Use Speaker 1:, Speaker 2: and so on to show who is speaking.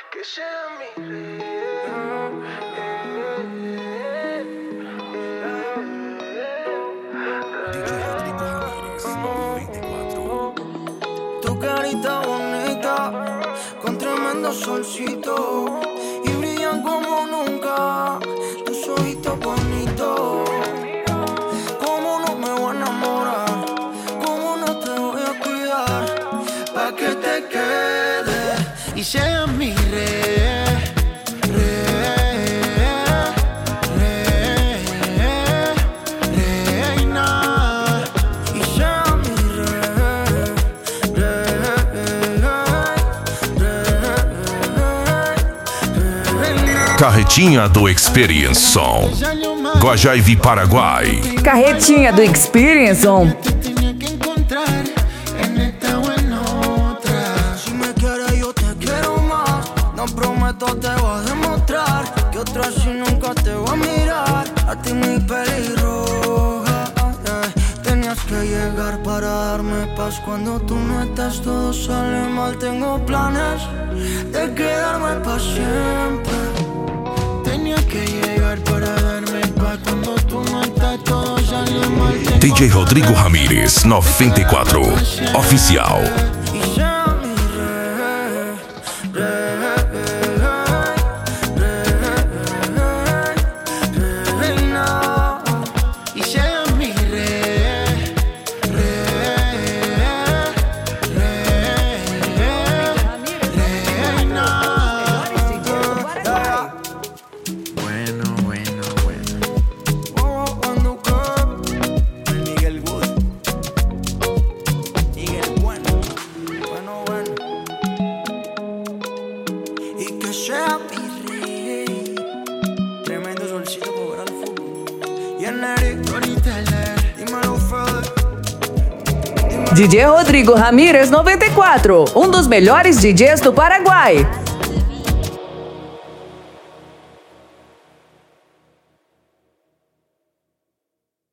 Speaker 1: Que sea mi rey.
Speaker 2: Tu carita bonita, con tremendo solcito, y brillan como nunca, tus ojitos bonitos. ¿Cómo no me voy a enamorar? ¿Cómo no te voy a cuidar? Pa' que te quedes y seas mi reina. Y seas mi
Speaker 3: Carretinha do Experience Som. Guajaivi, Paraguai.
Speaker 4: Carretinha do Experience On.
Speaker 2: Te tenía que encontrar en esta o en otra. Si me quieres yo te quiero más. No prometo te voy a demostrar que otra así nunca te voy a mirar. A ti mi pelirroja, tenías que llegar para darme paz. Cuando tú no estás todo sale mal. Tengo planes de quedarme para siempre. Tenía que llegar para darme paz. Cuando tú no estás todo sale mal.
Speaker 3: DJ Rodrigo Ramírez, 94. Oficial.
Speaker 2: Y sea mi reina. Y sea mi reina.
Speaker 1: Bueno.
Speaker 2: El Miguel Wood. Miguel bueno. Y que sea mi rey. Tremendo solcito para ver al fútbol. Y el Eric, Tony Teller. Dímelo, Fede.
Speaker 4: DJ Rodrigo Ramírez 94, um dos melhores DJs do Paraguai.